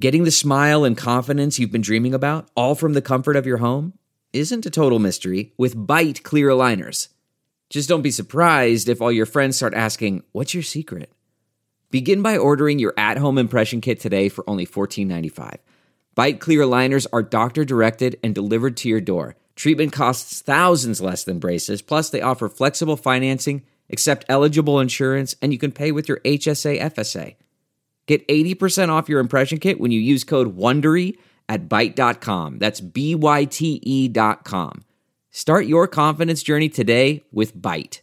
Getting the smile and confidence you've been dreaming about, all from the comfort of your home, isn't a total mystery with Byte clear aligners. Just don't be surprised if all your friends start asking, "What's your secret?" Begin by ordering your at-home impression kit today for only $14.95. Byte clear aligners are doctor-directed and delivered to your door. Treatment costs thousands less than braces, plus they offer flexible financing, accept eligible insurance, and you can pay with your HSA FSA. Get 80% off your impression kit when you use code WONDERY at Byte.com. That's BYTE.com. Start your confidence journey today with Byte.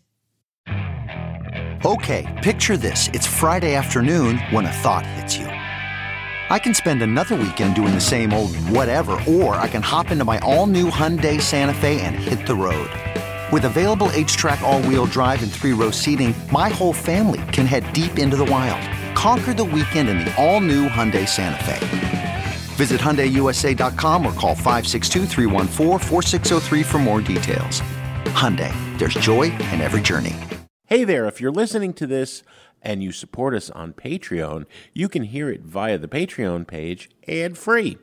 Okay, picture this. It's Friday afternoon when a thought hits you. I can spend another weekend doing the same old whatever, or I can hop into my all-new Hyundai Santa Fe and hit the road. With available H-Track all-wheel drive and 3-row seating, my whole family can head deep into the wild. Conquer the weekend in the all-new Hyundai Santa Fe. Visit HyundaiUSA.com or call 562-314-4603 for more details. Hyundai, there's joy in every journey. Hey there, if you're listening to this and you support us on Patreon, you can hear it via the Patreon page ad-free.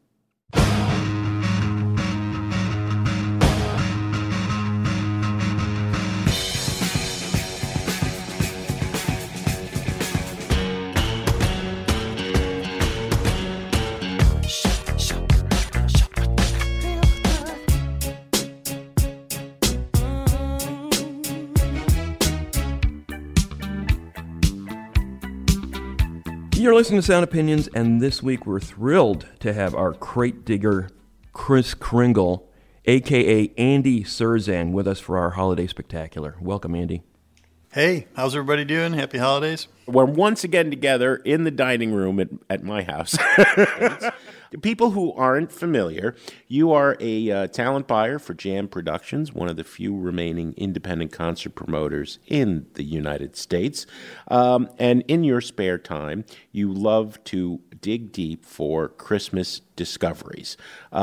You're listening to Sound Opinions, and this week we're thrilled to have our crate digger, Kris Kringle, a.k.a. Andy Cirzan, with us for our holiday spectacular. Welcome, Andy. Hey, how's everybody doing? Happy holidays. We're once again together in the dining room at my house. People who aren't familiar, you are a talent buyer for Jam Productions, one of the few remaining independent concert promoters in the United States. And in your spare time, you love to dig deep for Christmas discoveries.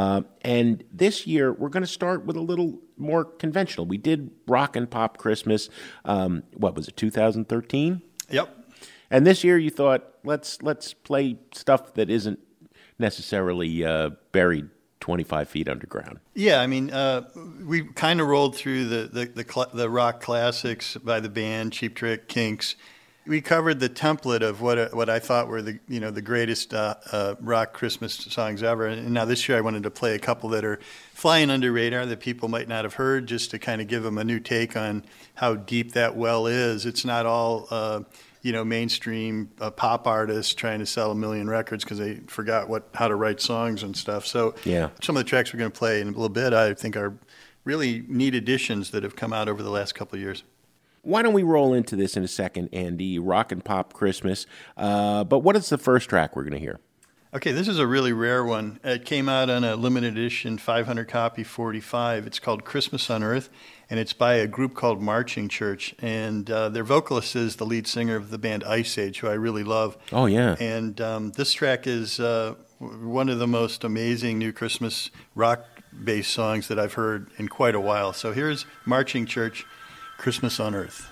And this year, we're going to start with a little more conventional. We did Rock and Pop Christmas, what was it, 2013? Yep. And this year you thought, let's play stuff that isn't necessarily buried 25 feet underground. Yeah, I mean, we kind of rolled through the rock classics by the band, Cheap Trick, Kinks. We covered the template of what I thought were the greatest rock Christmas songs ever. And now this year I wanted to play a couple that are flying under radar that people might not have heard, just to kind of give them a new take on how deep that well is. It's not all mainstream pop artists trying to sell 1 million records because they forgot how to write songs and stuff. So yeah, some of the tracks we're going to play in a little bit, I think, are really neat additions that have come out over the last couple of years. Why don't we roll into this in a second, Andy? Rock and Pop Christmas. But what is the first track we're going to hear? Okay, this is a really rare one. It came out on a limited edition 500 copy 45. It's called Christmas on Earth, and it's by a group called Marching Church. And their vocalist is the lead singer of the band Ice Age, who I really love. Oh, yeah. And this track is one of the most amazing new Christmas rock-based songs that I've heard in quite a while. So here's Marching Church, Christmas on Earth.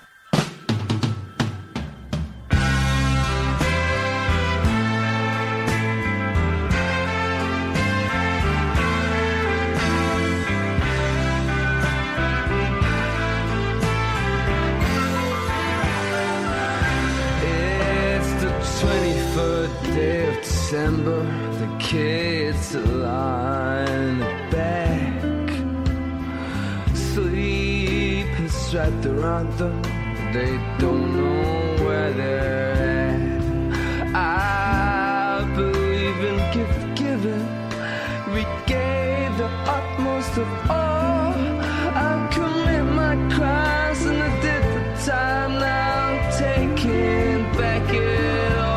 December, the kids lie in the back. Sleep has wrapped around them, they don't know where they're at. I believe in gift giving, we gave the utmost of all. I commit my crimes and I did the time, now I'm taking back it all.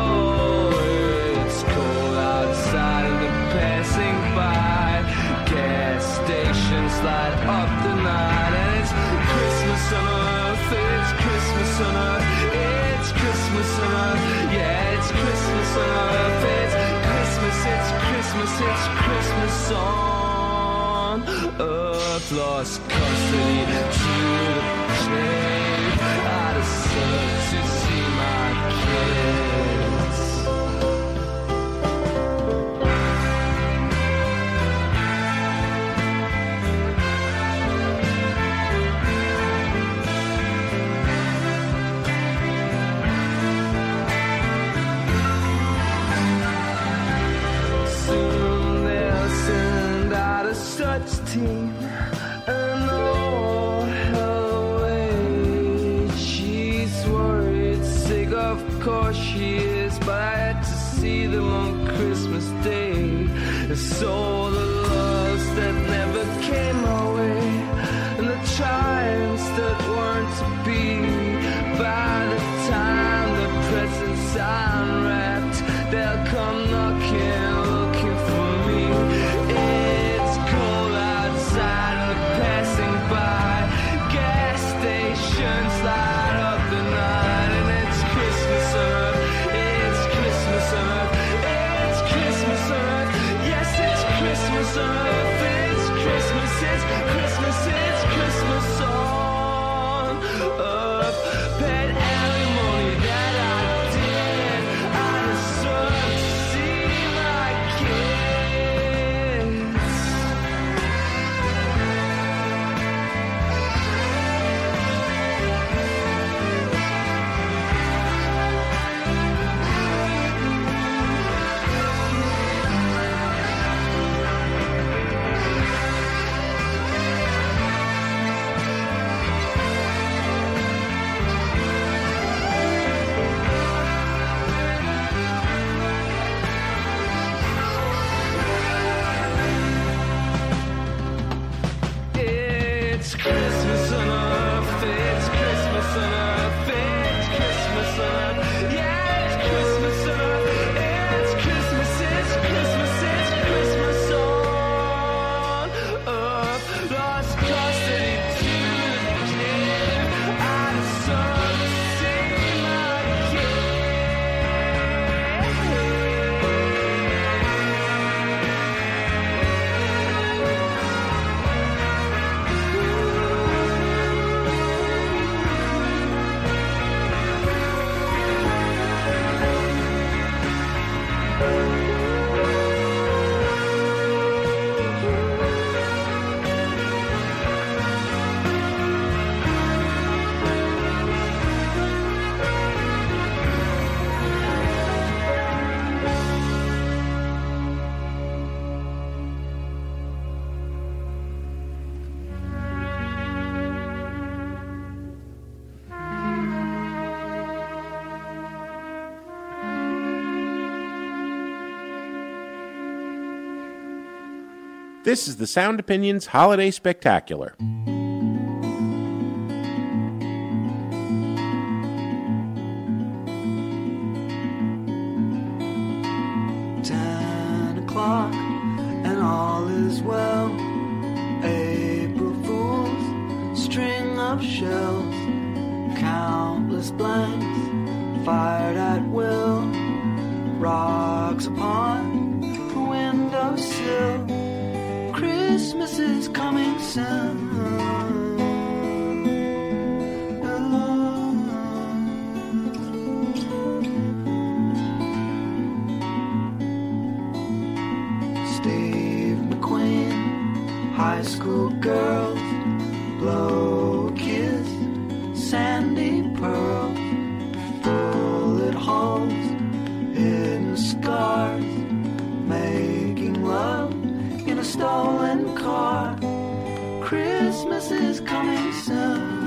Light up the night, and it's Christmas on Earth, it's Christmas on Earth, it's Christmas on Earth, yeah, it's Christmas on Earth, it's Christmas, it's Christmas on Earth. Lost custody to the chain, I deserve to see my kids. 16 and all her way. She's worried, sick, of course she is, but I had to see them on Christmas Day. And so the loves that never came my way, and the triumphs that weren't to be. By the time the presents are unwrapped, they'll come knocking, looking for me. It's cold outside and they're passing by. Gas stations light up the night, and it's Christmas Earth, it's Christmas Earth, it's Christmas Earth. Yes, it's Christmas Earth, it's Christmas, it's Christmas, it's Christmas on Earth. Pet alimony that I did, I deserve to see my kids. It's Christmas on Earth, it's Christmas on Earth, it's Christmas on Earth. Yeah, it's Christmas on Earth, it's Christmas, it's Christmas, it's Christmas on Earth. Lost custody to the kid, I deserve to see my This is the Sound Opinions Holiday Spectacular. 10 o'clock and all is well. April Fools, string of shells, countless blanks fired at will, rocks upon the windowsill. Christmas is coming soon. Steve McQueen, high school girls, blow a kiss, sandy pearls, bullet holes, hidden scars, making love in a stolen car. Christmas is coming soon.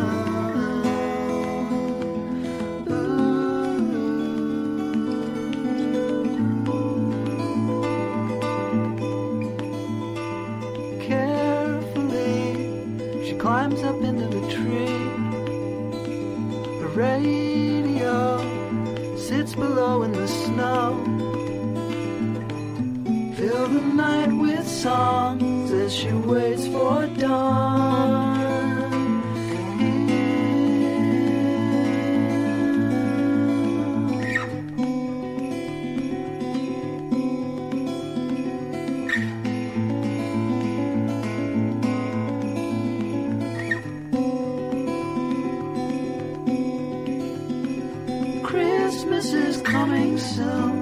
Climbs up into the tree. The radio sits below in the snow. Fill the night with songs as she waits for dawn. Christmas is coming soon.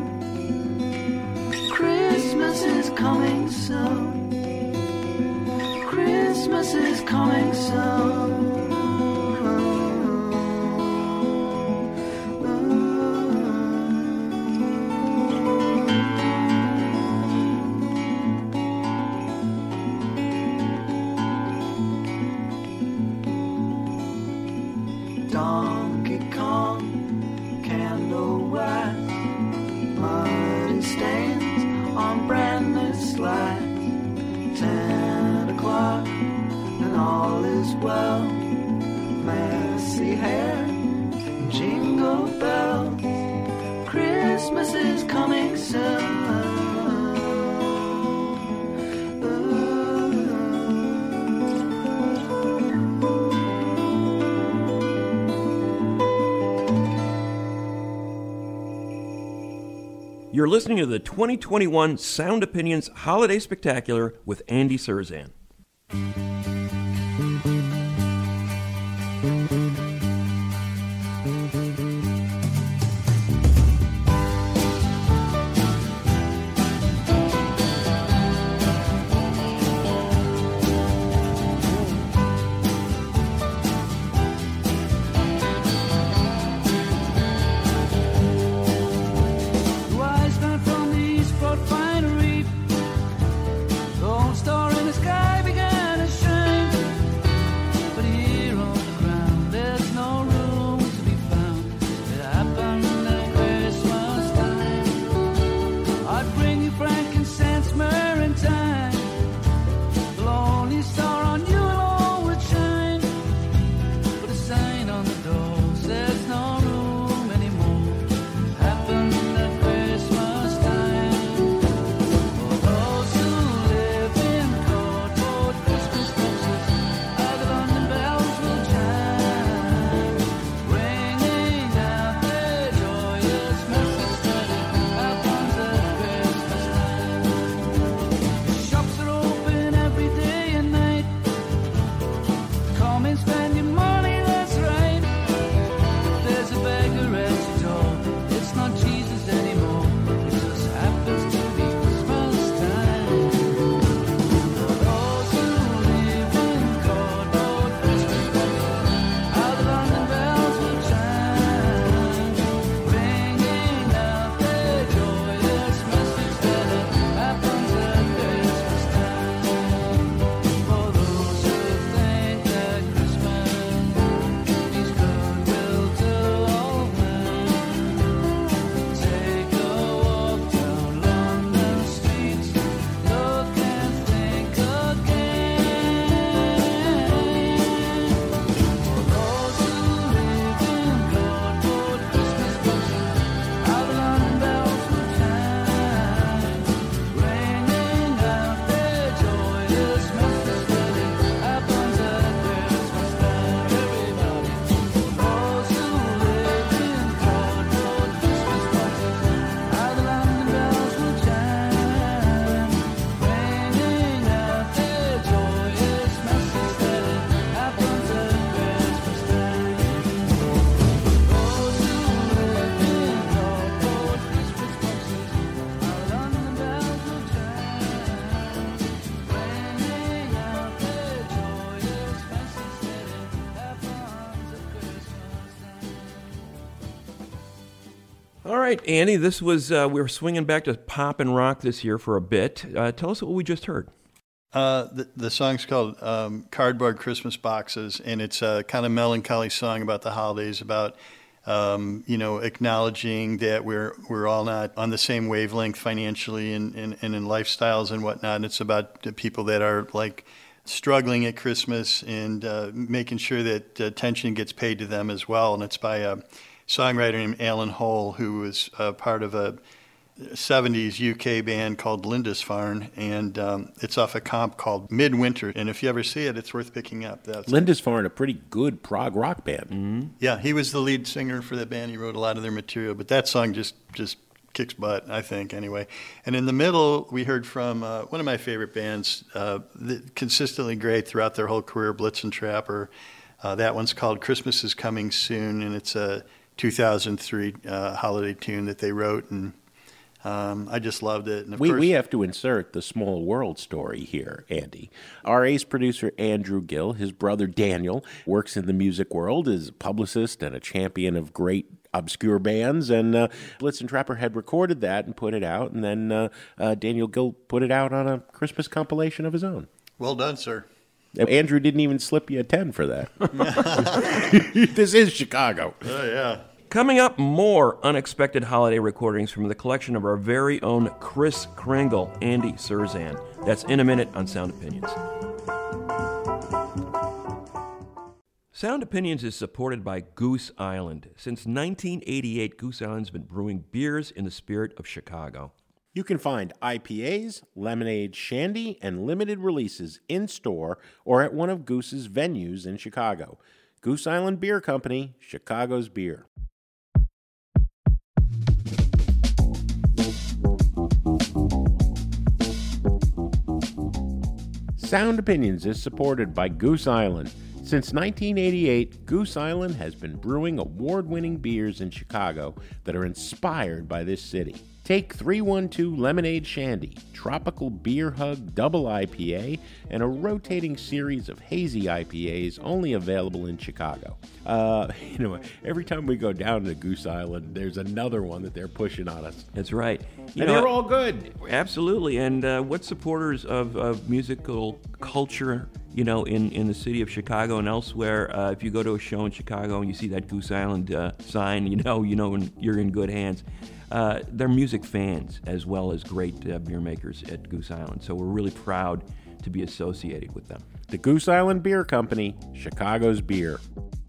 Christmas is coming soon. Christmas is coming soon. well. Messy hair, jingle bells, Christmas is coming soon. You're listening to the 2021 Sound Opinions Holiday Spectacular with Andy Cirzan. All right, Andy, this was, we were swinging back to pop and rock this year for a bit. Tell us what we just heard. The song's called Cardboard Christmas Boxes, and it's a kind of melancholy song about the holidays, about, acknowledging that we're all not on the same wavelength financially and in lifestyles and whatnot. And it's about the people that are like struggling at Christmas and making sure that attention gets paid to them as well. And it's by a songwriter named Alan Hole, who was part of a 70s UK band called Lindisfarne, and it's off a comp called Midwinter. And if you ever see it, it's worth picking up. Lindisfarne, a pretty good prog rock band. Mm-hmm. Yeah, he was the lead singer for that band. He wrote a lot of their material, but that song just kicks butt, I think, anyway. And in the middle, we heard from one of my favorite bands, consistently great throughout their whole career, Blitzen Trapper. That one's called Christmas is Coming Soon, and it's a 2003 holiday tune that they wrote, and I just loved it. And of course, we have to insert the Small World story here, Andy. Our ace producer, Andrew Gill, his brother Daniel, works in the music world, is a publicist and a champion of great obscure bands, and Blitzen Trapper had recorded that and put it out, and then Daniel Gill put it out on a Christmas compilation of his own. Well done, sir. Andrew didn't even slip you a 10 for that. This is Chicago. Oh, yeah. Coming up, more unexpected holiday recordings from the collection of our very own Kris Kringle, Andy Cirzan. That's in a minute on Sound Opinions. Sound Opinions is supported by Goose Island. Since 1988, Goose Island's been brewing beers in the spirit of Chicago. You can find IPAs, lemonade, shandy, and limited releases in-store or at one of Goose's venues in Chicago. Goose Island Beer Company, Chicago's beer. Sound Opinions is supported by Goose Island. Since 1988, Goose Island has been brewing award-winning beers in Chicago that are inspired by this city. Take 312 Lemonade Shandy, Tropical Beer Hug Double IPA, and a rotating series of hazy IPAs only available in Chicago. Every time we go down to Goose Island, there's another one that they're pushing on us. That's right. They're all good. Absolutely. And what supporters of musical culture, in the city of Chicago and elsewhere, if you go to a show in Chicago and you see that Goose Island sign, you're in good hands. They're music fans as well as great beer makers at Goose Island. So we're really proud to be associated with them. The Goose Island Beer Company, Chicago's beer.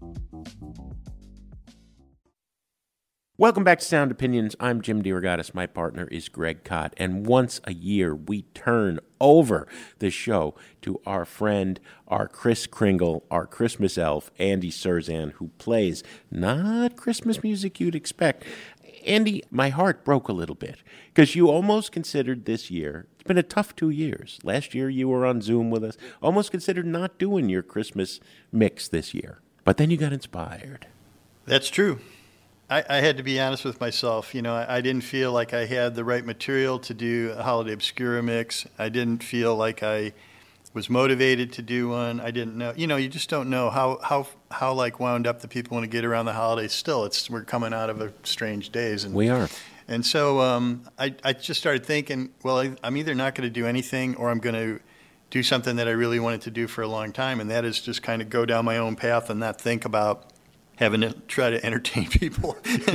Welcome back to Sound Opinions. I'm Jim DeRogatis. My partner is Greg Kot. And once a year, we turn over the show to our friend, our Kris Kringle, our Christmas elf, Andy Cirzan, who plays not Christmas music you'd expect. Andy, my heart broke a little bit because you almost considered this year, it's been a tough 2 years. Last year you were on Zoom with us, almost considered not doing your Christmas mix this year. But then you got inspired. That's true. I had to be honest with myself. I didn't feel like I had the right material to do a Holiday Obscura mix. I didn't feel like I was motivated to do one. I didn't know. You just don't know how like wound up the people want to get around the holidays. Still, we're coming out of a strange days. And we are. And so I just started thinking, well, I'm either not going to do anything or I'm going to do something that I really wanted to do for a long time, and that is just kind of go down my own path and not think about having to try to entertain people,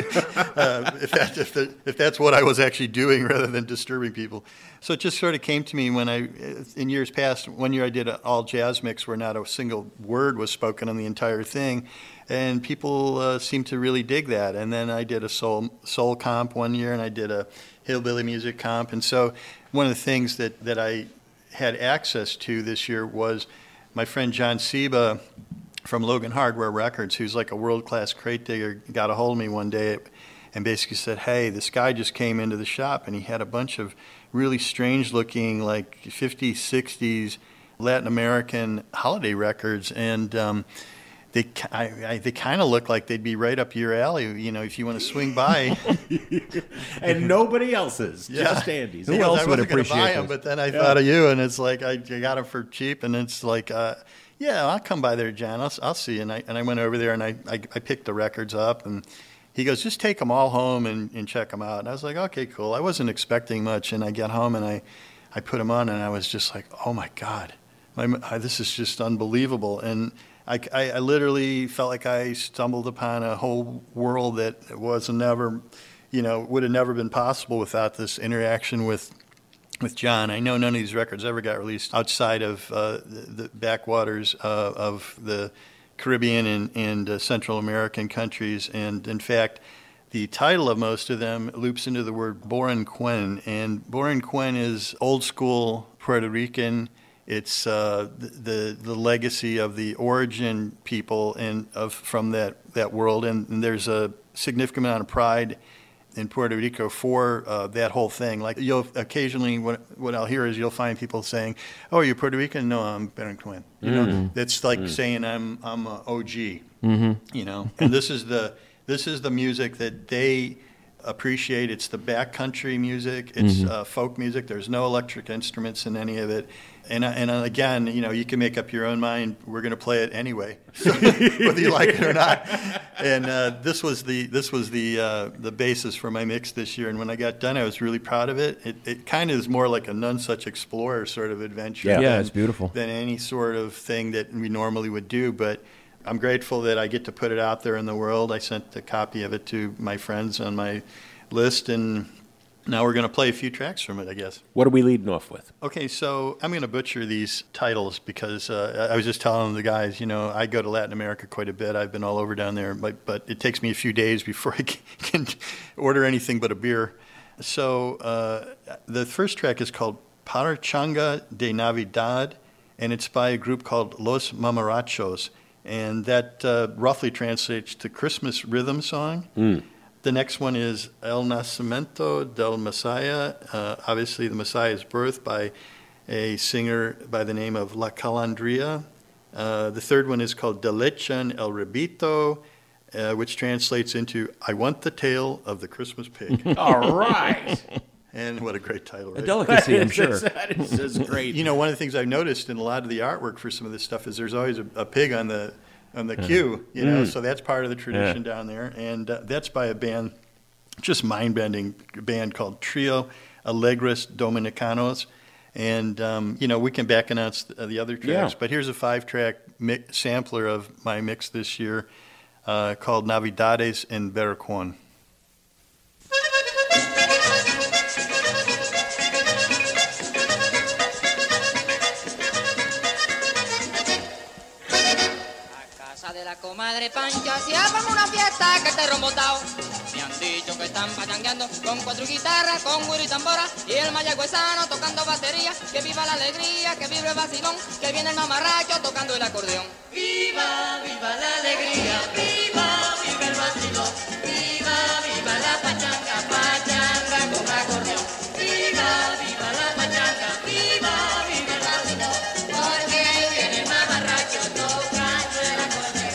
if that's what I was actually doing rather than disturbing people. So it just sort of came to me in years past, one year I did an all jazz mix where not a single word was spoken on the entire thing, and people seemed to really dig that. And then I did a soul comp one year, and I did a hillbilly music comp. And so one of the things that I had access to this year was my friend John Seba from Logan Hardware Records, who's like a world-class crate digger, got a hold of me one day and basically said, hey, this guy just came into the shop and he had a bunch of really strange-looking, like 50s, 60s Latin American holiday records, and they kind of look like they'd be right up your alley, if you want to swing by. And nobody else's, just Andy's. Who else would appreciate going to buy them, but then I thought of you, and it's like I got them for cheap, and it's like, yeah, I'll come by there, John. I'll see you. And I went over there, and I picked the records up, and he goes, just take them all home and check them out. And I was like, okay, cool. I wasn't expecting much, and I get home, and I put them on, and I was just like, oh, my God. This is just unbelievable. And I literally felt like I stumbled upon a whole world that would have never been possible without this interaction with John. I know none of these records ever got released outside of the backwaters of the Caribbean and Central American countries. And in fact, the title of most of them loops into the word Borinquen. And Borinquen is old school Puerto Rican. It's the legacy of the origin people from that world. And there's a significant amount of pride in Puerto Rico for that whole thing. Like you'll occasionally, what I'll hear is you'll find people saying, "Oh, are you Puerto Rican?" "No, I'm Borinquen." It's like saying I'm a OG. And this is the music that they appreciate. It's the backcountry music. It's folk music. There's no electric instruments in any of it. And again, you can make up your own mind. We're going to play it anyway, whether you like it or not. And this was the basis for my mix this year. And when I got done, I was really proud of it. It kind of is more like a None Such Explorer sort of adventure. Yeah, it's beautiful. Than any sort of thing that we normally would do. But I'm grateful that I get to put it out there in the world. I sent a copy of it to my friends on my list, and Now we're going to play a few tracks from it, I guess. What are we leading off with? Okay, so I'm going to butcher these titles because I was just telling the guys, I go to Latin America quite a bit. I've been all over down there, but it takes me a few days before I can order anything but a beer. So the first track is called Parchanga de Navidad, and it's by a group called Los Mamarachos, and that roughly translates to Christmas rhythm song. The next one is El Nacimiento del Messiah, obviously the Messiah's birth, by a singer by the name of La Calandria. The third one is called De Lechen el Rabito, which translates into I Want the Tail of the Christmas Pig. All right. And what a great title, right? A delicacy, I'm sure. That is just great. One of the things I've noticed in a lot of the artwork for some of this stuff is there's always a pig on the queue, so that's part of the tradition down there. And that's by a band, just mind-bending band called Trio Alegres Dominicanos. And, we can back announce the other tracks. But here's a 5-track sampler of my mix this year called Navidades en Veracruz. De la comadre Pancha se arma una fiesta que te rombotao. Me han dicho que están pachangueando con 4 guitarras, con güiro y tambora y el mayagüezano tocando batería. Que viva la alegría, que viva el vacilón, que viene el mamarracho tocando el acordeón. Viva, viva la alegría, viva, viva el vacilón, viva, viva la pachanga, pachanga con acordeón. Viva, viva la pachanga, viva, viva el vacilón, porque viene el mamarracho tocando el acordeón.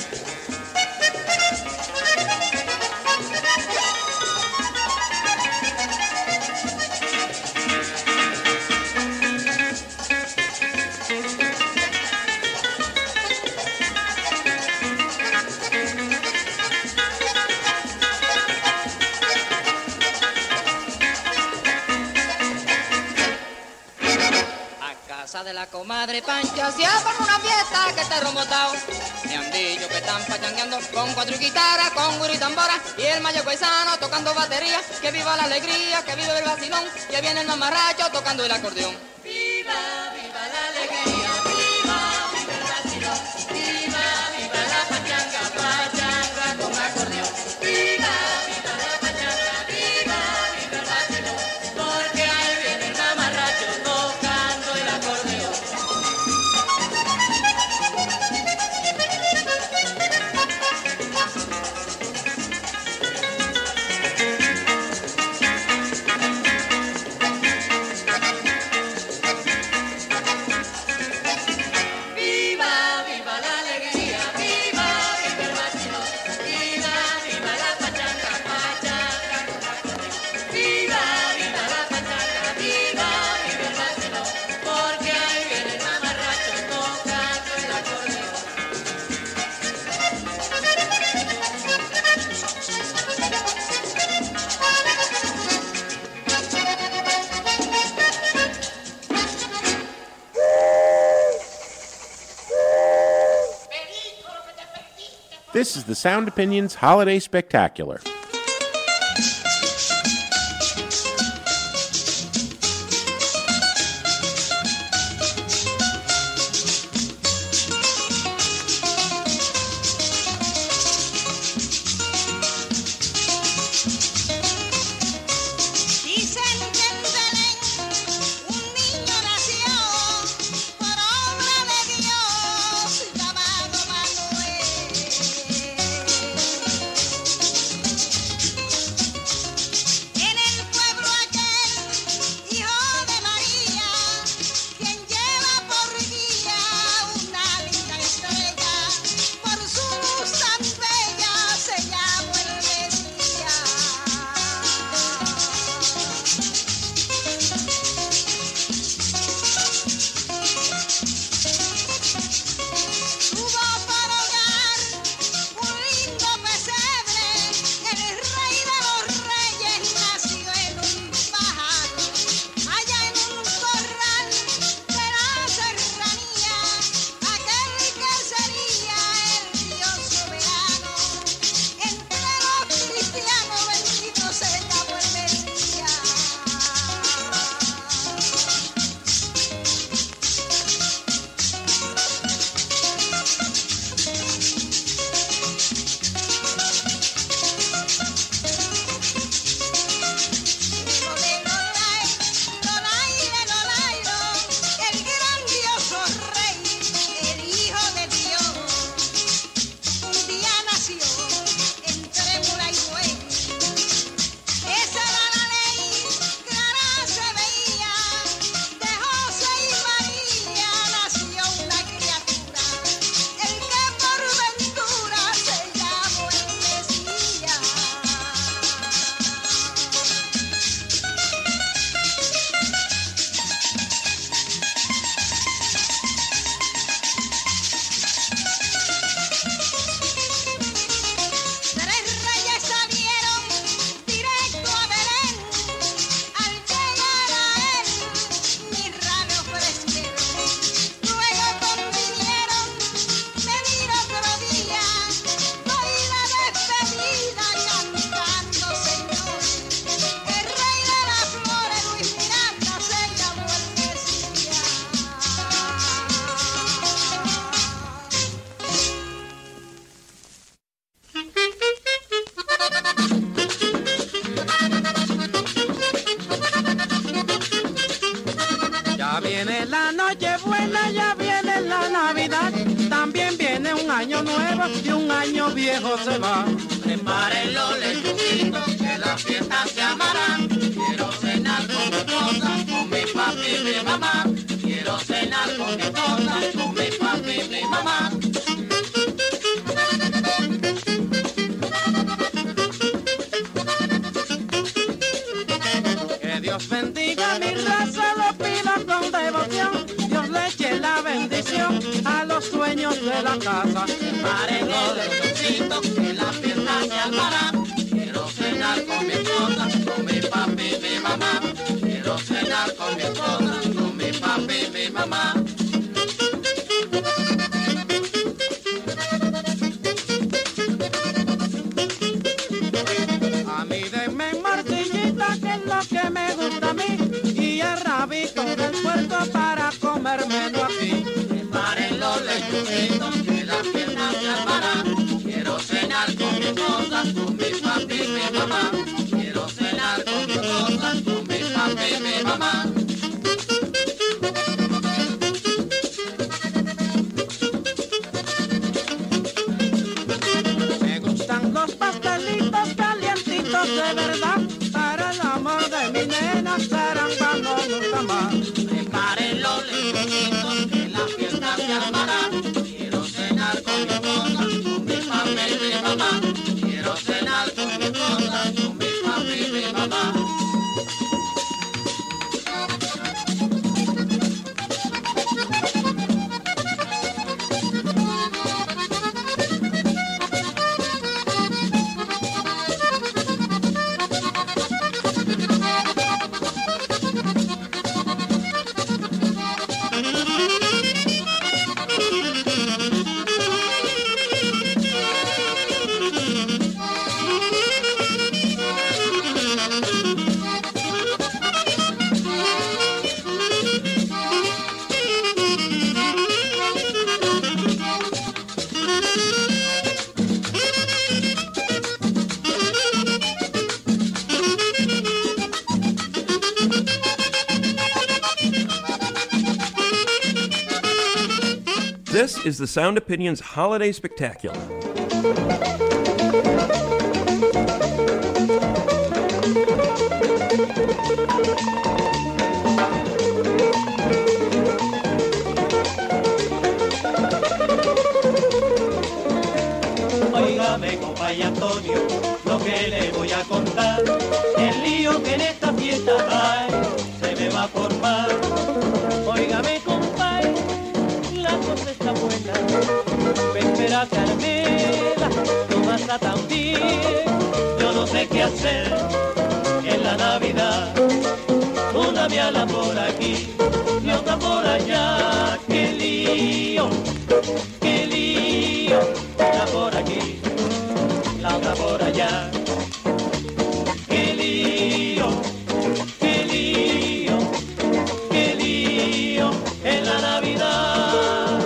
De la comadre Pancha se arma una fiesta que te rombotao. Me han dicho que están pachangueando con 4 guitarras, con güiro y tambora y el mayagüezano tocando batería. Que viva la alegría, que viva el vacilón, que viene el mamarracho tocando el acordeón. Viva, viva la alegría, viva, viva el vacilón, viva, viva la pachanga, pachanga con acordeón. Viva, viva la pachanga, viva, viva el vacilón, porque ahí viene el mamarracho tocando el acordeón. This is the Sound Opinions Holiday Spectacular. Ya viene la Nochebuena, ya viene la Navidad, también viene un año nuevo y un año viejo se va. Preparen los lechoncitos que la fiesta se amará. Quiero cenar con mi esposa, con mi papi y mi mamá. Quiero cenar con mi esposa, con mi papi y mi mamá. Que Dios bendiga mi raza, lo pido con devoción. Dios le eche la bendición a los dueños de la casa. Preparen los lechoncitos que la fiesta se armará. Quiero cenar con mi esposa, con mi papi y mi mamá. Quiero cenar con mi esposa, con mi papi y mi mamá. A mí denme martillita, que es lo que me gusta a mí, y el rabito del puerco para comérmelo aquí. Preparen los lechoncitos que la fiesta se armará. Quiero cenar con mi esposa, con mi papi y mi mamá. Quiero cenar con mi esposa, con mi papi y mi mamá. Me gustan los pastelitos calientitos de verdad, para el amor de mi nena, caramba, no nunca más. Preparen los lechoncitos que la fiesta se armará. Quiero cenar con mi esposa, con mi papi y mi mamá. Quiero cenar con mi esposa, con mi papi y mi mamá. This is the Sound Opinions Holiday Spectacular. Óigame, compadre Antonio, lo que le voy a contar. El lío que en esta fiesta hay, se me va a formar. Óigame, compadre, la cosa está buena. Me espera Carmela, Tomasa también. Yo no sé qué hacer en la Navidad. Una me ala por aquí y otra por allá. ¡Qué lío! ¡Qué lío! Una por aquí, la otra por allá. ¡Qué lío! ¡Qué lío! ¡Qué lío en la Navidad!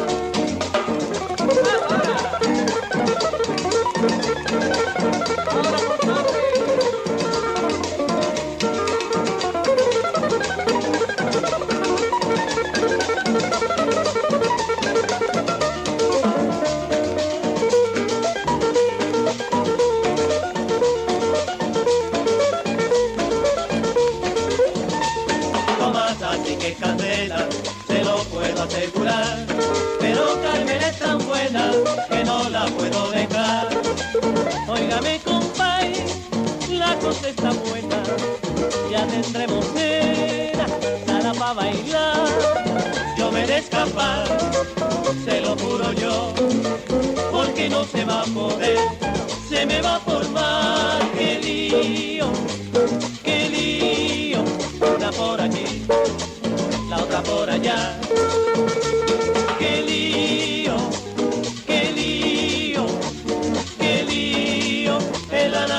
Se lo puedo asegurar, pero Carmen es tan buena que no la puedo dejar. Óigame, compay, la cosa está buena, ya tendremos cena, sala pa' bailar. Yo me he de escapar, se lo juro yo, porque no se va a poder, se me va a formar. ¡Qué lío! ¡Qué lío! Una por aquí, la otra por allá. ¡Qué lío! ¡Qué lío! ¡Qué lío en la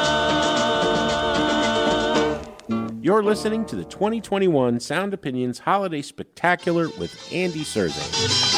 Navidad! You're listening to the 2021 Sound Opinions Holiday Spectacular with Andy Serze.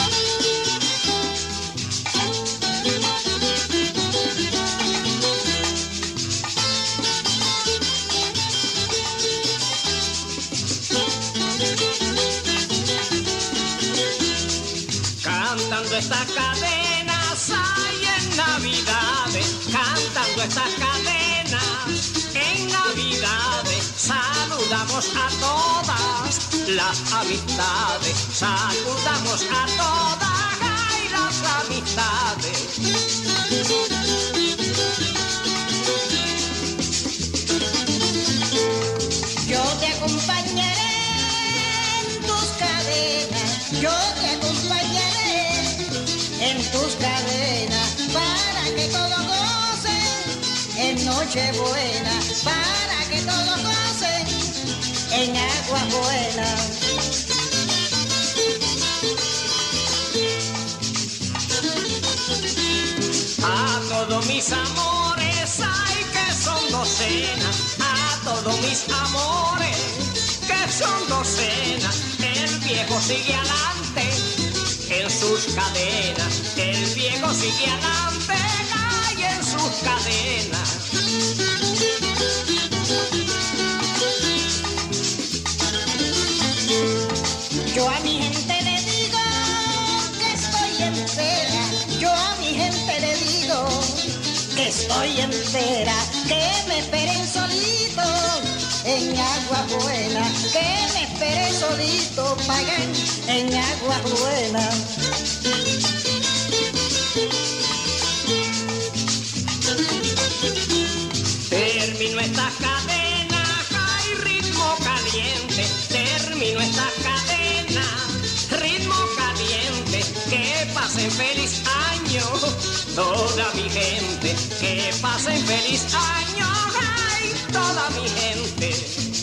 cantando estas cadenas, ay, en Navidades, cantando estas cadenas, en Navidades, saludamos a todas las amistades, saludamos a todas ay, las amistades. Yo te acompañaré en tus cadenas, yo te acompañaré en tus cadenas, para que todos gocen en Nochebuena, para que todos gocen en Aguas Buenas. A todos mis amores, ay, que son docenas, a todos mis amores, que son docenas, el viejo sigue adelante en sus cadenas, el viejo sigue adelante, ay, en sus cadenas. Yo a mi gente le digo que estoy entera, yo a mi gente le digo que estoy entera, que me esperen solito en Agua Buena, que me esperen solito, pagan en Agua Buena. Termino esta cadena, hay ritmo caliente, termino esta cadena, ritmo caliente, que pasen feliz año, toda mi gente, que pasen feliz año, ay, toda mi gente.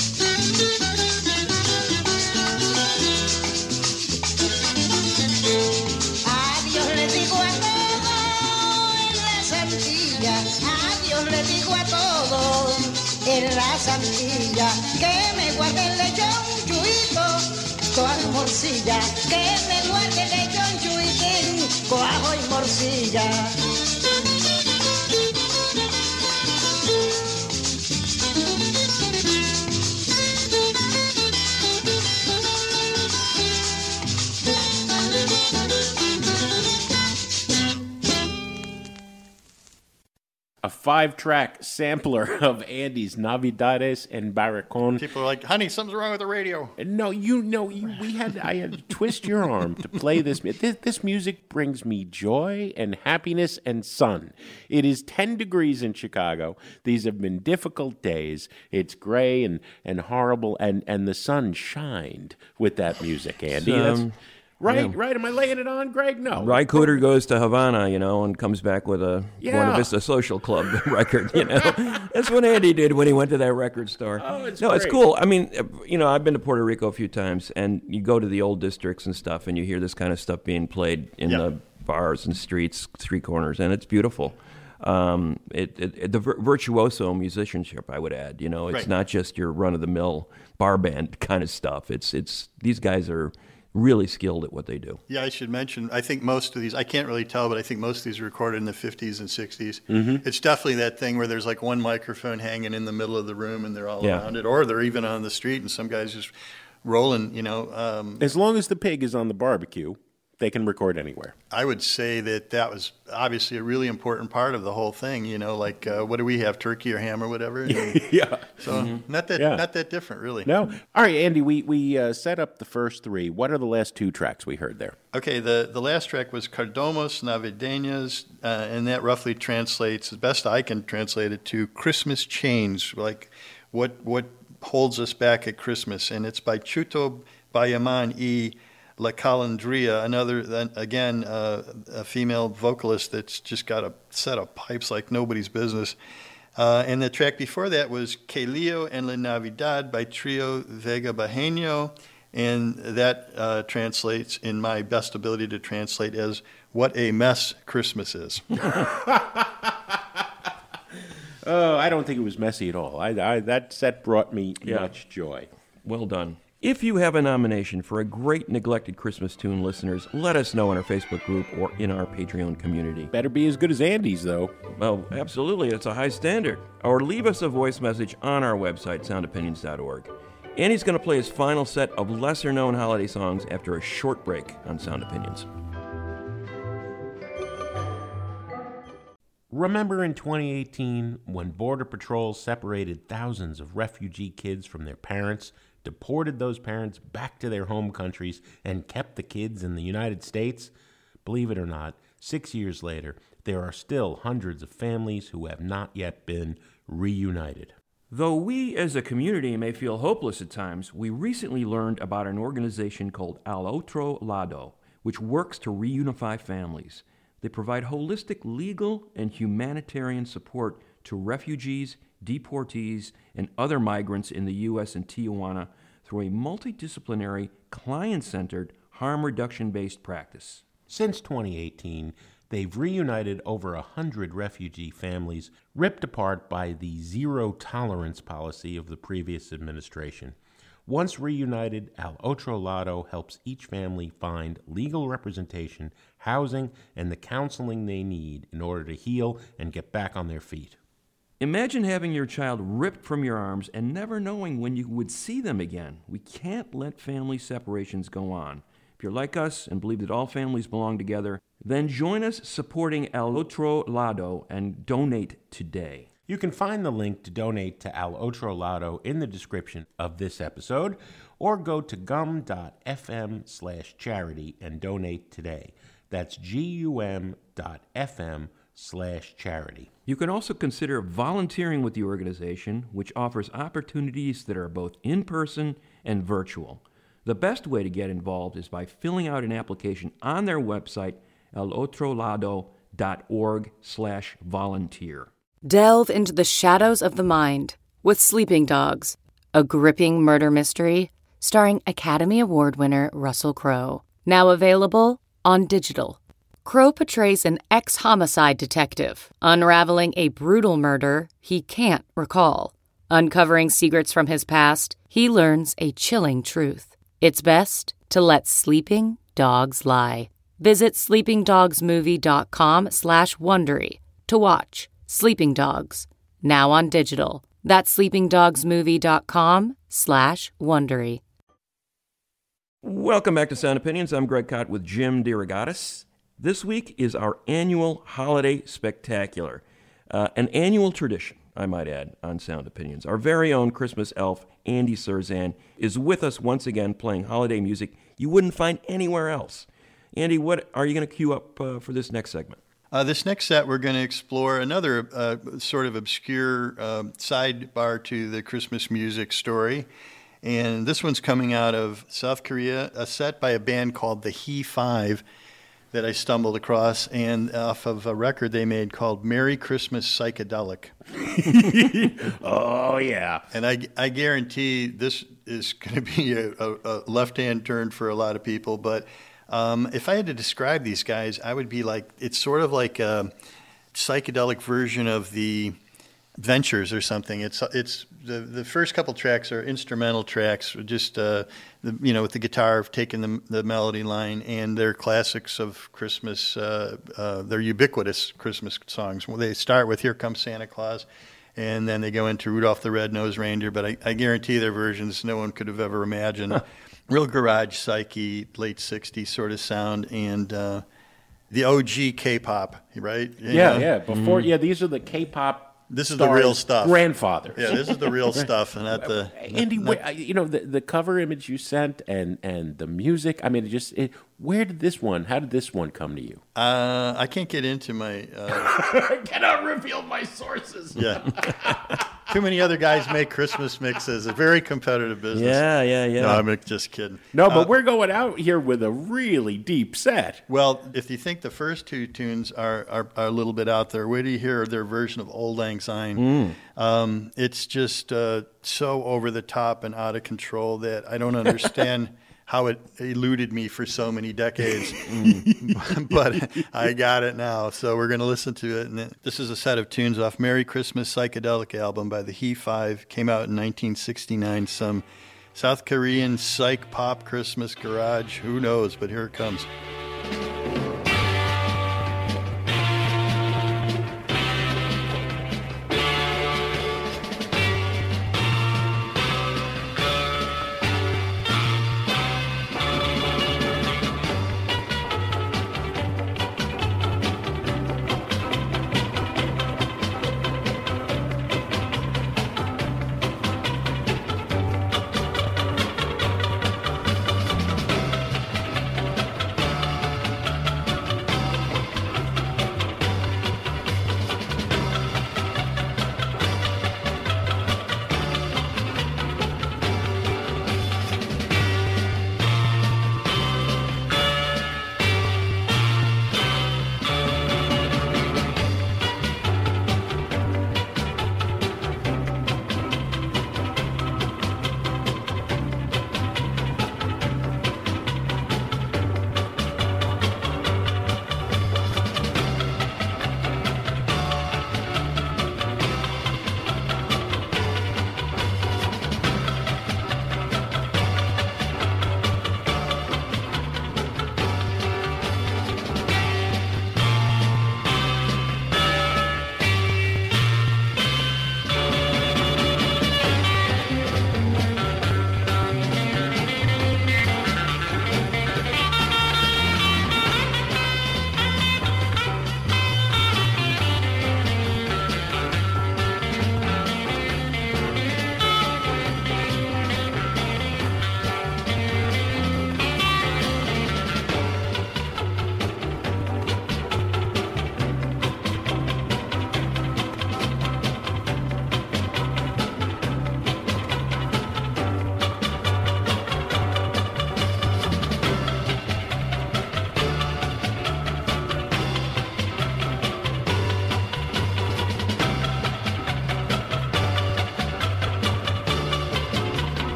Adiós le digo a todo en la Santilla, adiós le digo a todo en la Santilla, que me guarde el lechón chuito, con morcilla, que me guarde el lechón chuitín, con ajo y morcilla. A 5-track sampler of Andy's Navidades and Barracón. People are like, honey, something's wrong with the radio. No, I had to twist your arm to play this. This music brings me joy and happiness and sun. It is 10 degrees in Chicago. These have been difficult days. It's gray and horrible, and the sun shined with that music, Andy. That's right. Am I laying it on, Greg? No. Ry Cooder goes to Havana, and comes back with a Buena Vista Social Club record, That's what Andy did when he went to that record store. Oh, it's great. It's cool. I mean, I've been to Puerto Rico a few times, and you go to the old districts and stuff, and you hear this kind of stuff being played in the bars and street corners, and it's beautiful. The virtuoso musicianship, I would add. It's not just your run-of-the-mill bar band kind of stuff. It's these guys are really skilled at what they do. Yeah, I should mention, I think most of these, I can't really tell, but I think most of these are recorded in the 50s and 60s. Mm-hmm. It's definitely that thing where there's like one microphone hanging in the middle of the room and they're all around it, or they're even on the street and some guy's just rolling, As long as the pig is on the barbecue, they can record anywhere. I would say that was obviously a really important part of the whole thing, what do we have, turkey or ham or whatever? Yeah. So not that different, really. No. All right, Andy, we set up the first three. What are the last two tracks we heard there? Okay, the last track was Cardomos Navideñas, and that roughly translates, as best I can translate it, to Christmas chains, like what holds us back at Christmas. And it's by Chuto Bayaman y La Calandria, a female vocalist that's just got a set of pipes like nobody's business. And the track before that was Que Lío en la Navidad by Trio Vega Bajeño, and that translates, in my best ability to translate, as What a Mess Christmas Is. Oh, I don't think it was messy at all. That set brought me much joy. Well done. If you have a nomination for a great neglected Christmas tune, listeners, let us know in our Facebook group or in our Patreon community. Better be as good as Andy's, though. Well, absolutely. It's a high standard. Or leave us a voice message on our website, soundopinions.org. Andy's going to play his final set of lesser-known holiday songs after a short break on Sound Opinions. Remember in 2018 when Border Patrol separated thousands of refugee kids from their parents, deported those parents back to their home countries, and kept the kids in the United States? Believe it or not, 6 years later, there are still hundreds of families who have not yet been reunited. Though we as a community may feel hopeless at times, we recently learned about an organization called Al Otro Lado, which works to reunify families. They provide holistic legal and humanitarian support to refugees, deportees, and other migrants in the U.S. and Tijuana through a multidisciplinary, client-centered, harm reduction-based practice. Since 2018, they've reunited over 100 refugee families ripped apart by the zero-tolerance policy of the previous administration. Once reunited, Al Otro Lado helps each family find legal representation, housing, and the counseling they need in order to heal and get back on their feet. Imagine having your child ripped from your arms and never knowing when you would see them again. We can't let family separations go on. If you're like us and believe that all families belong together, then join us supporting Al Otro Lado and donate today. You can find the link to donate to Al Otro Lado in the description of this episode, or go to gum.fm/charity and donate today. That's gum.fm/charity. You can also consider volunteering with the organization, which offers opportunities that are both in-person and virtual. The best way to get involved is by filling out an application on their website, alotrolado.org/volunteer. Delve into the shadows of the mind with Sleeping Dogs, a gripping murder mystery starring Academy Award winner Russell Crowe. Now available on digital. Crowe portrays an ex-homicide detective unraveling a brutal murder he can't recall. Uncovering secrets from his past, he learns a chilling truth. It's best to let sleeping dogs lie. Visit sleepingdogsmovie.com/Wondery to watch Sleeping Dogs, now on digital. That's sleepingdogsmovie.com/Wondery. Welcome back to Sound Opinions. I'm Greg Kot with Jim DeRogatis. This week is our annual Holiday Spectacular, an annual tradition, I might add, on Sound Opinions. Our very own Christmas elf, Andy Surzan, is with us once again playing holiday music you wouldn't find anywhere else. Andy, what are you going to cue up for this next segment? This next set, we're going to explore another sort of obscure sidebar to the Christmas music story. And this one's coming out of South Korea, a set by a band called the He5 that I stumbled across, and off of a record they made called Merry Christmas Psychedelic. Oh, yeah. And I guarantee this is going to be a left-hand turn for a lot of people, but if I had to describe these guys, I would be like, it's sort of like a psychedelic version of the Ventures or something. It's the first couple tracks are instrumental tracks, just with the guitar taking the melody line, and they're classics of Christmas. They're ubiquitous Christmas songs. Well, they start with "Here Comes Santa Claus," and then they go into "Rudolph the Red-Nosed Reindeer." But I guarantee their versions no one could have ever imagined. Real garage psyche, late '60s sort of sound, and the OG K-pop, right? Yeah. Before, these are the K-pop. This is the real stuff. Grandfathers. Yeah, this is the real stuff, and not the. Andy, the cover image you sent and the music. I mean, where did this one? How did this one come to you? I can't get into my. Cannot reveal my sources. Yeah. Too many other guys make Christmas mixes. A very competitive business. Yeah. No, I'm just kidding. No, but we're going out here with a really deep set. Well, if you think the first two tunes are a little bit out there, wait till you hear their version of Old Lang Syne. It's just so over the top and out of control that I don't understand how it eluded me for so many decades. But I got it now, so we're going to listen to it. And this is a set of tunes off Merry Christmas Psychedelic album by the He5. Came out in 1969. Some South Korean psych pop Christmas garage. Who knows? But here it comes.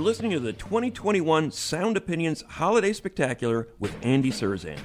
listening to the 2021 Sound Opinions Holiday Spectacular with Andy Cirzan.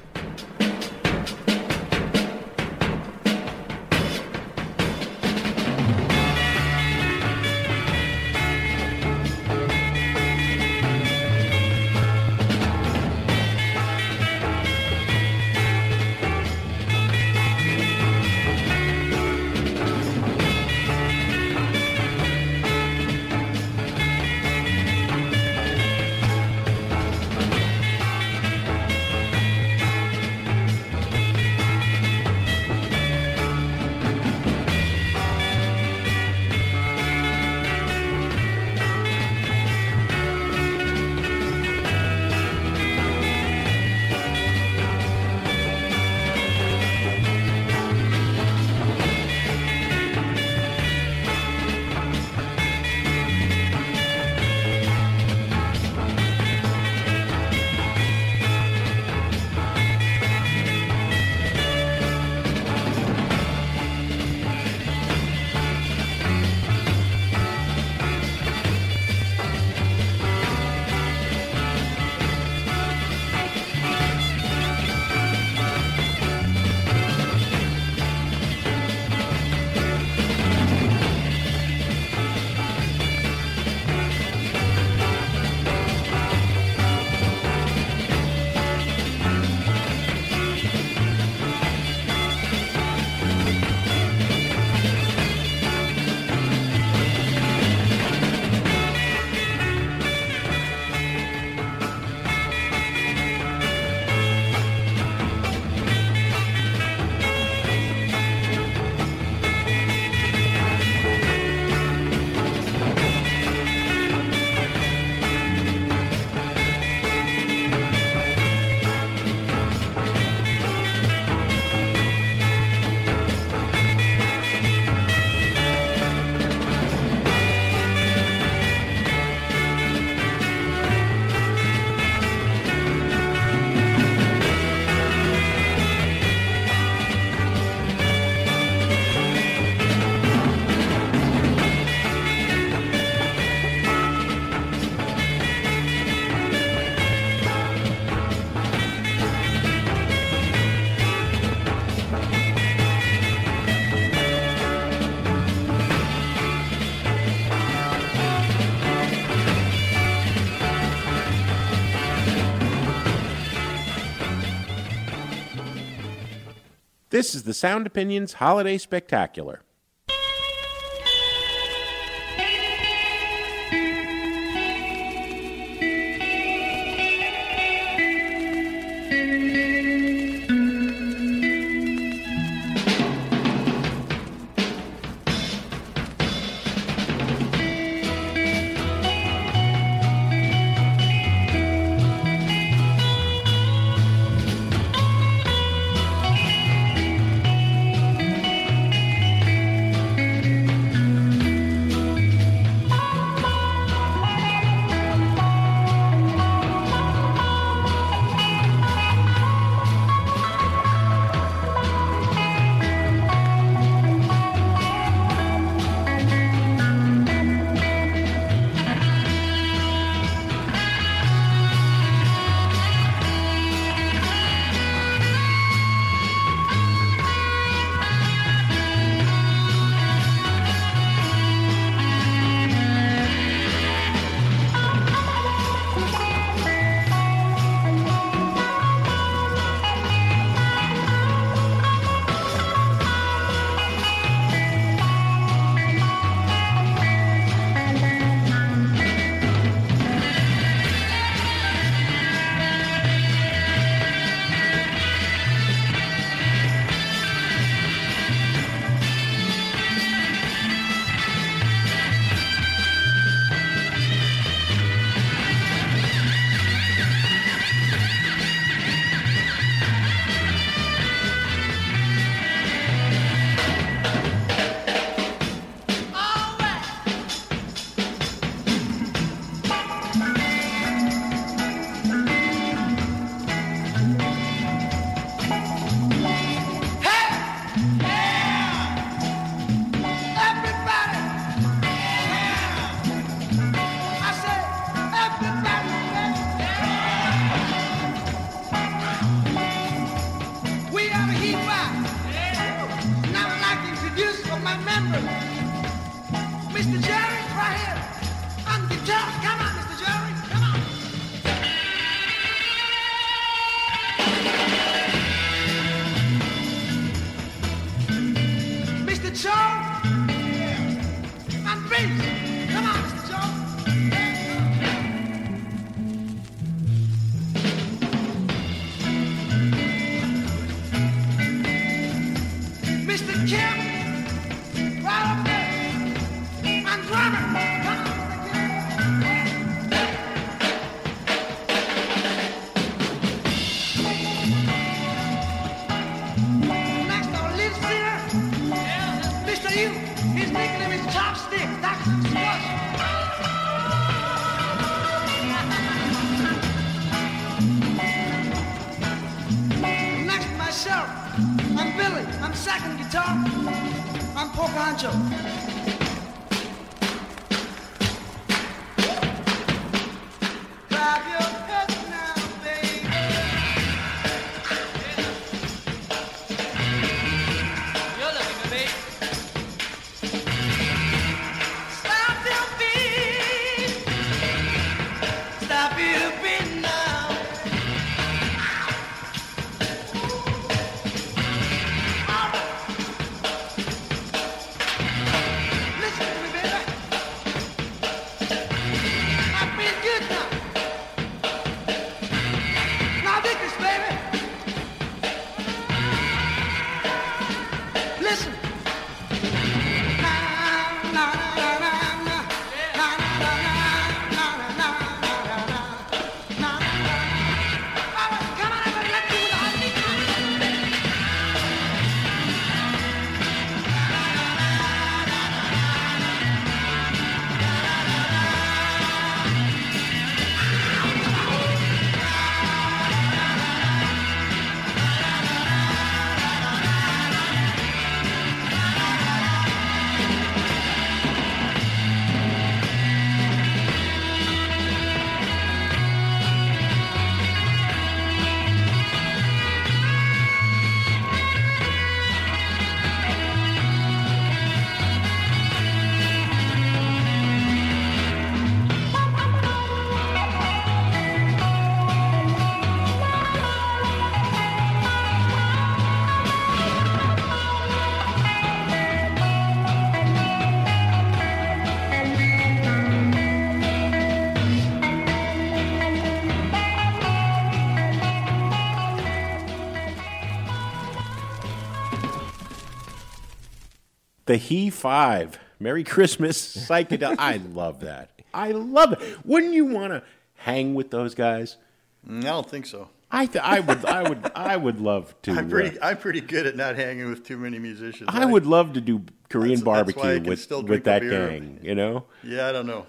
This is the Sound Opinions Holiday Spectacular. members. Mr. Jerry, right here. On guitar. Come on, Mr. Jerry. Come on. Mr. Joe. On bass. Come on, Mr. Joe. Mr. Kim, right up there. I'm drummer. Come on, Mr. Kim. Next, our lead singer, Mr. U. He's making him his chopstick. That's squash. Next, myself. I'm Billy. I'm second guitar. I'm Pocancho. Clap your hands now, baby. You're looking at me. Stop your beat. Stop your beat now. Listen to me, baby. I feel good now. Now dig this, baby. Listen. Na na na na na. Na na na na na na na na. All right, come on, everybody, let's do the hot beat. The He Five. Merry Christmas, psychedelic. I love that. I love it. Wouldn't you want to hang with those guys? I don't think so. I would love to. I'm pretty good at not hanging with too many musicians. I would love to do Korean That's why I barbecue can still drink with that a beer. gang. You know? Yeah, I don't know.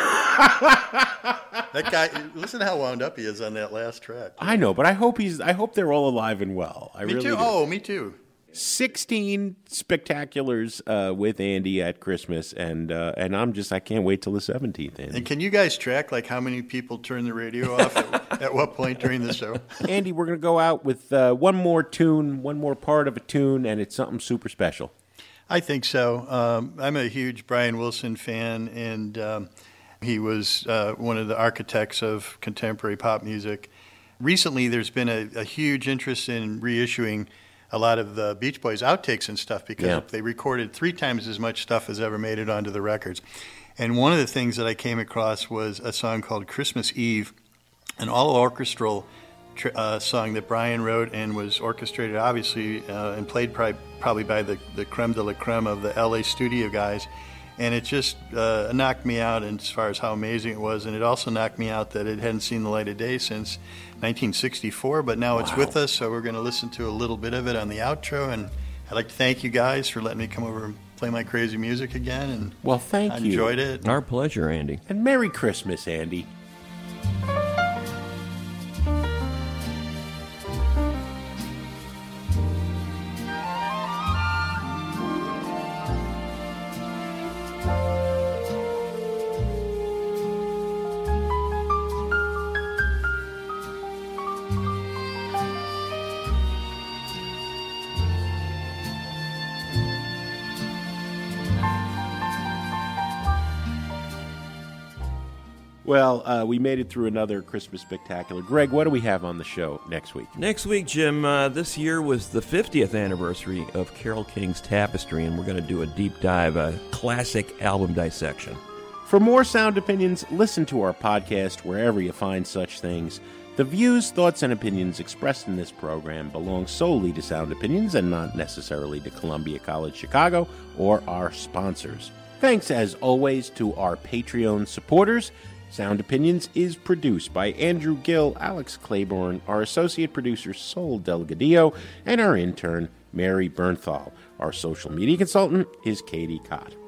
That guy. Listen to how wound up he is on that last track. I know, but I hope they're all alive and well. I Me really too. do. Oh, me too. 16 spectaculars with Andy at Christmas, and I can't wait till the 17th, Andy. And can you guys track like how many people turn the radio off at what point during the show? Andy, we're going to go out with one more tune, one more part of a tune, and it's something super special. I think so. I'm a huge Brian Wilson fan, and he was one of the architects of contemporary pop music. Recently, there's been a huge interest in reissuing a lot of the Beach Boys outtakes and stuff because they recorded 3 times as much stuff as ever made it onto the records. And one of the things that I came across was a song called Christmas Eve, an all-orchestral song that Brian wrote and was orchestrated, obviously, and played probably by the creme de la creme of the L.A. studio guys. And it just knocked me out as far as how amazing it was. And it also knocked me out that it hadn't seen the light of day since 1964. But now it's with us, so we're going to listen to a little bit of it on the outro. And I'd like to thank you guys for letting me come over and play my crazy music again. And well, thank you. I enjoyed it. Our pleasure, Andy. And Merry Christmas, Andy. Well, we made it through another Christmas spectacular. Greg, what do we have on the show next week? Next week, Jim, this year was the 50th anniversary of Carole King's Tapestry, and we're going to do a deep dive, a classic album dissection. For more Sound Opinions, listen to our podcast wherever you find such things. The views, thoughts, and opinions expressed in this program belong solely to Sound Opinions and not necessarily to Columbia College Chicago or our sponsors. Thanks, as always, to our Patreon supporters. Sound Opinions is produced by Andrew Gill, Alex Claiborne, our associate producer Sol Delgadillo, and our intern Mary Bernthal. Our social media consultant is Katie Cott.